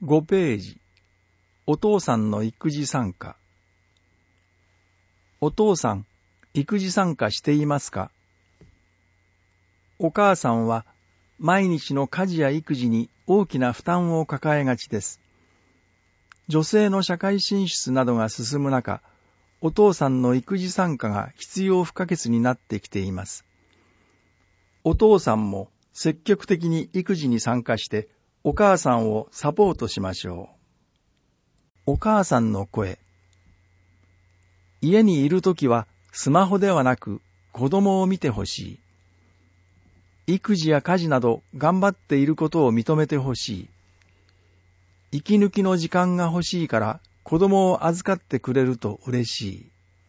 5ページ、お父さんの育児参加。お父さん、育児参加していますか？お母さんは毎日の家事や育児に大きな負担を抱えがちです。女性の社会進出などが進む中、お父さんの育児参加が必要不可欠になってきています。お父さんも積極的に育児に参加してお母さんをサポートしましょう。お母さんの声。家にいるときはスマホではなく子供を見てほしい。育児や家事など頑張っていることを認めてほしい。息抜きの時間が欲しいから子供を預かってくれると嬉しい。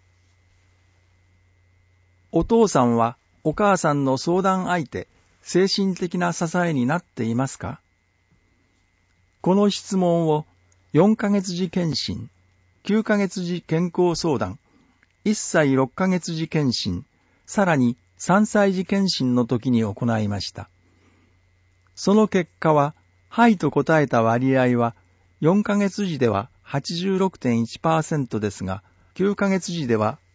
お父さんはお母さんの相談相手、精神的な支えになっていますか？この質問を4ヶ月時検診、9ヶ月時健康相談、1歳6ヶ月時検診、さらに3歳児検診の時に行いました。その結果は、はいと答えた割合は、4ヶ月時では 86.1% ですが、9ヶ月時では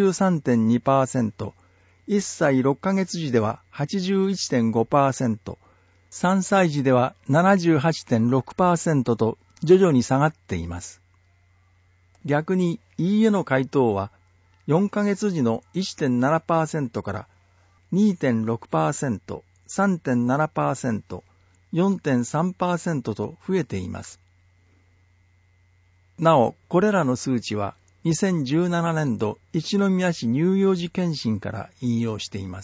83.2%、1歳6ヶ月時では 81.5%、3歳児では 78.6% と徐々に下がっています。逆に、いいえの回答は、4ヶ月時の 1.7% から 2.6%、3.7%、4.3% と増えています。なお、これらの数値は2017年度一宮市乳幼児検診から引用しています。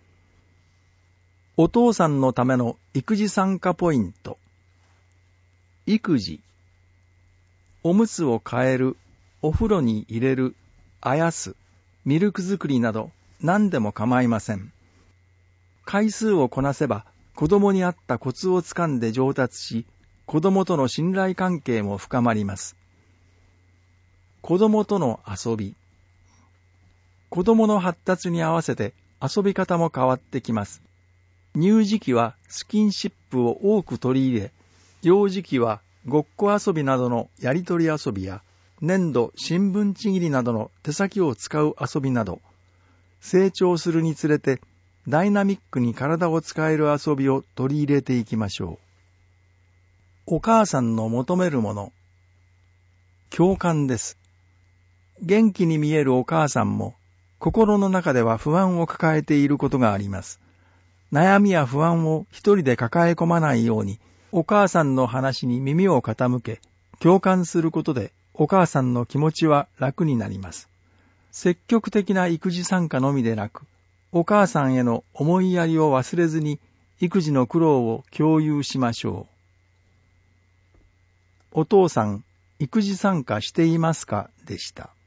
お父さんのための育児参加ポイント。育児。おむつを替える、お風呂に入れる、あやす、ミルク作りなど何でも構いません。回数をこなせば子供に合ったコツをつかんで上達し、子供との信頼関係も深まります。子供との遊び。子供の発達に合わせて遊び方も変わってきます。乳児期はスキンシップを多く取り入れ、幼児期はごっこ遊びなどのやりとり遊びや、粘土、新聞ちぎりなどの手先を使う遊びなど、成長するにつれてダイナミックに体を使える遊びを取り入れていきましょう。お母さんの求めるもの。共感です。元気に見えるお母さんも、心の中では不安を抱えていることがあります。悩みや不安を一人で抱え込まないように、お母さんの話に耳を傾け、共感することで、お母さんの気持ちは楽になります。積極的な育児参加のみでなく、お母さんへの思いやりを忘れずに、育児の苦労を共有しましょう。お父さん、育児参加していますか？でした。